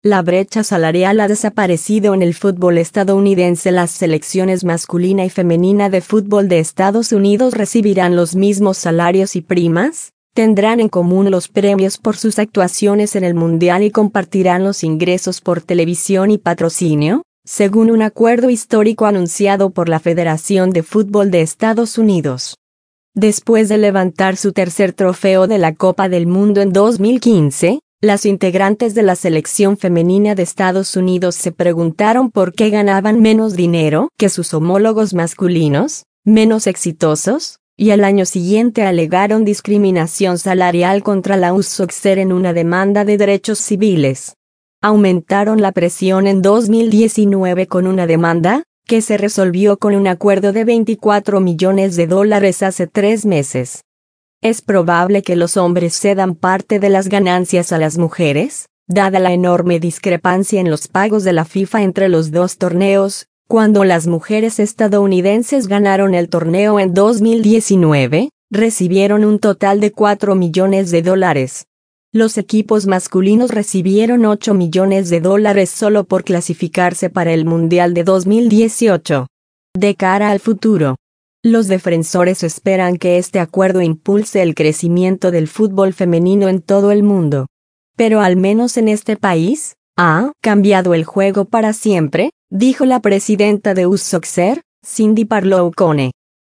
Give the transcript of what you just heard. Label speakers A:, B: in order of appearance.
A: La brecha salarial ha desaparecido en el fútbol estadounidense. Las selecciones masculina y femenina de fútbol de Estados Unidos recibirán los mismos salarios y primas, tendrán en común los premios por sus actuaciones en el Mundial y compartirán los ingresos por televisión y patrocinio, según un acuerdo histórico anunciado por la Federación de Fútbol de Estados Unidos. Después de levantar su tercer trofeo de la Copa del Mundo en 2015, las integrantes de la selección femenina de Estados Unidos se preguntaron por qué ganaban menos dinero que sus homólogos masculinos, menos exitosos, y al año siguiente alegaron discriminación salarial contra la US Soccer en una demanda de derechos civiles. Aumentaron la presión en 2019 con una demanda, que se resolvió con un acuerdo de $24 millones hace 3 meses. ¿Es probable que los hombres cedan parte de las ganancias a las mujeres, dada la enorme discrepancia en los pagos de la FIFA entre los dos torneos, cuando las mujeres estadounidenses ganaron el torneo en 2019, recibieron un total de $4 millones? Los equipos masculinos recibieron $8 millones solo por clasificarse para el Mundial de 2018. De cara al futuro, los defensores esperan que este acuerdo impulse el crecimiento del fútbol femenino en todo el mundo. Pero al menos en este país, ha cambiado el juego para siempre, dijo la presidenta de US Soccer, Cindy Parlow Cone.